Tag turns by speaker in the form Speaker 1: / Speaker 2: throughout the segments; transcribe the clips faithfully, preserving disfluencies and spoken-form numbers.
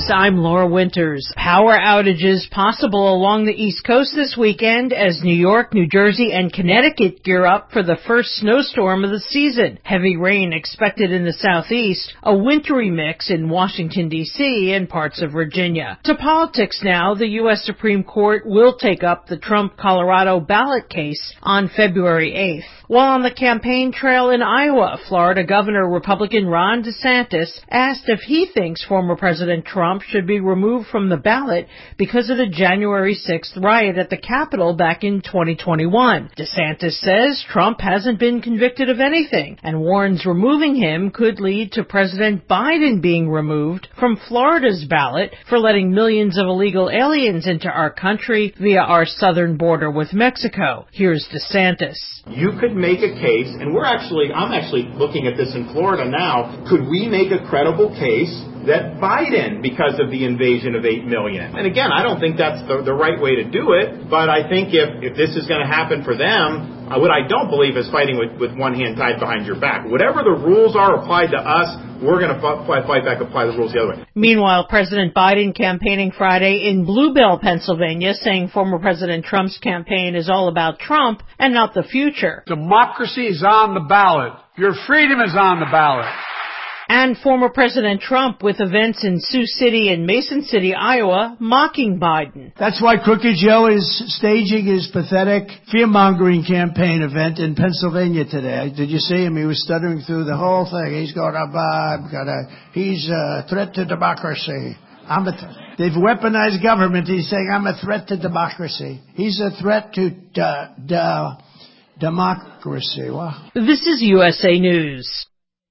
Speaker 1: News, I'm Laura Winters. Power outages possible along the East Coast this weekend as New York, New Jersey, and Connecticut gear up for the first snowstorm of the season. Heavy rain expected in the southeast, a wintry mix in Washington, D C and parts of Virginia. To politics now, the U S Supreme Court will take up the Trump Colorado ballot case on February eighth. While on the campaign trail in Iowa, Florida Governor Republican Ron DeSantis asked if he thinks former President Trump should be removed from the ballot because of the January sixth riot at the Capitol back in twenty twenty-one. DeSantis says Trump hasn't been convicted of anything and warns removing him could lead to President Biden being removed from Florida's ballot for letting millions of illegal aliens into our country via our southern border with Mexico. Here's DeSantis.
Speaker 2: You could make a case, and we're actually, I'm actually looking at this in Florida now, could we make a credible case that Biden, because of the invasion of eight million. And again, I don't think that's the, the right way to do it, but I think if, if this is going to happen for them, uh, what I don't believe is fighting with, with one hand tied behind your back. Whatever the rules are applied to us, we're going to fight, fight back, apply the rules the other way.
Speaker 1: Meanwhile, President Biden campaigning Friday in Bluebell, Pennsylvania, saying former President Trump's campaign is all about Trump and not the future.
Speaker 3: Democracy is on the ballot. Your freedom is on the ballot.
Speaker 1: And former President Trump with events in Sioux City and Mason City, Iowa, mocking Biden.
Speaker 4: That's why Crooked Joe is staging his pathetic fear-mongering campaign event in Pennsylvania today. Did you see him? He was stuttering through the whole thing. He's going to, uh, gonna, he's a threat to democracy. I'm a th- They've weaponized government. He's saying, I'm a threat to democracy. He's a threat to uh, de- democracy. Wow.
Speaker 1: This is U S A News.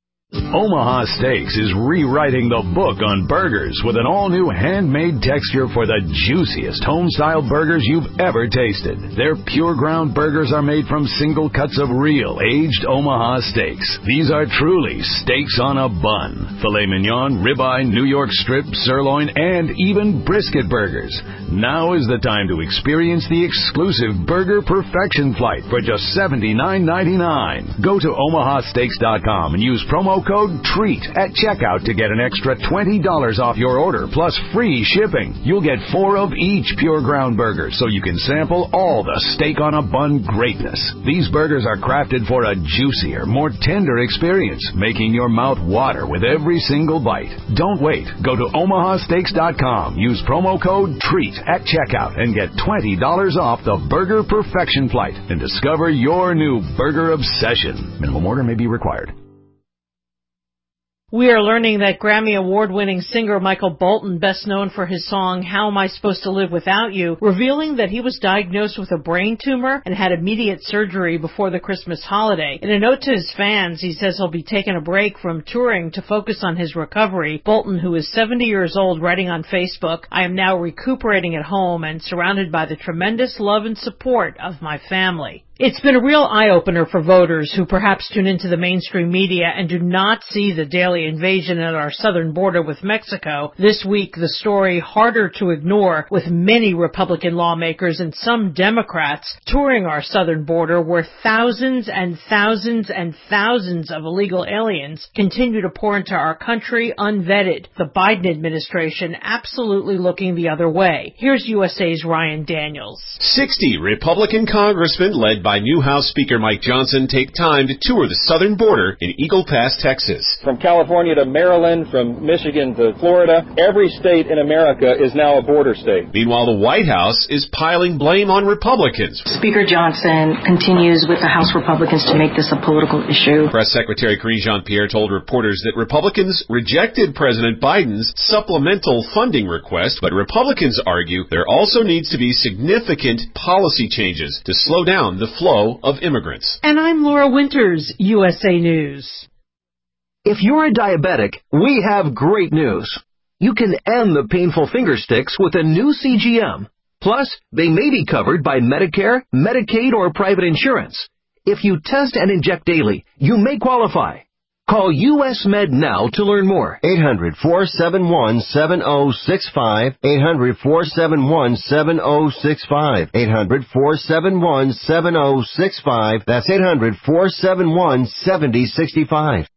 Speaker 5: Omaha Steaks is rewriting the book on burgers with an all-new handmade texture for the juiciest home-style burgers you've ever tasted. Their pure ground burgers are made from single cuts of real, aged Omaha steaks. These are truly steaks on a bun. Filet mignon, ribeye, New York strip, sirloin, and even brisket burgers. Now is the time to experience the exclusive Burger Perfection Flight for just seventy-nine ninety-nine. Go to omaha steaks dot com and use promo code TREAT at checkout to get an extra twenty dollars off your order plus free shipping. You'll get four of each pure ground burger so you can sample all the steak on a bun greatness. These burgers are crafted for a juicier, more tender experience, making your mouth water with every single bite. Don't wait. Go to omaha steaks dot com. Use promo code TREAT at checkout and get twenty dollars off the Burger Perfection Flight and discover your new burger obsession. Minimum order may be required.
Speaker 1: We are learning that Grammy Award-winning singer Michael Bolton, best known for his song How Am I Supposed to Live Without You, revealing that he was diagnosed with a brain tumor and had immediate surgery before the Christmas holiday. In a note to his fans, he says he'll be taking a break from touring to focus on his recovery. Bolton, who is seventy years old, writing on Facebook, I am now recuperating at home and surrounded by the tremendous love and support of my family. It's been a real eye-opener for voters who perhaps tune into the mainstream media and do not see the daily invasion at our southern border with Mexico. This week, the story harder to ignore, with many Republican lawmakers and some Democrats touring our southern border where thousands and thousands and thousands of illegal aliens continue to pour into our country unvetted. The Biden administration absolutely looking the other way. Here's U S A's Ryan Daniels.
Speaker 6: sixty Republican congressmen led by new House Speaker Mike Johnson take time to tour the southern border in Eagle Pass, Texas.
Speaker 7: From California to Maryland, from Michigan to Florida, every state in America is now a border state.
Speaker 6: Meanwhile, the White House is piling blame on Republicans.
Speaker 8: Speaker Johnson continues with the House Republicans to make this a political issue.
Speaker 6: Press Secretary Karine Jean-Pierre told reporters that Republicans rejected President Biden's supplemental funding request, but Republicans argue there also needs to be significant policy changes to slow down the flow of immigrants.
Speaker 1: And I'm Laura Winters, U S A News.
Speaker 9: If you're a diabetic, we have great news. You can end the painful finger sticks with a new C G M. Plus, they may be covered by Medicare, Medicaid, or private insurance. If you test and inject daily, you may qualify. Call U S Med now to learn more.
Speaker 10: eight hundred, four seven one, seven oh six five. eight hundred, four seven one, seven oh six five. eight hundred, four seven one, seven oh six five. That's eight hundred, four seven one, seven oh six five.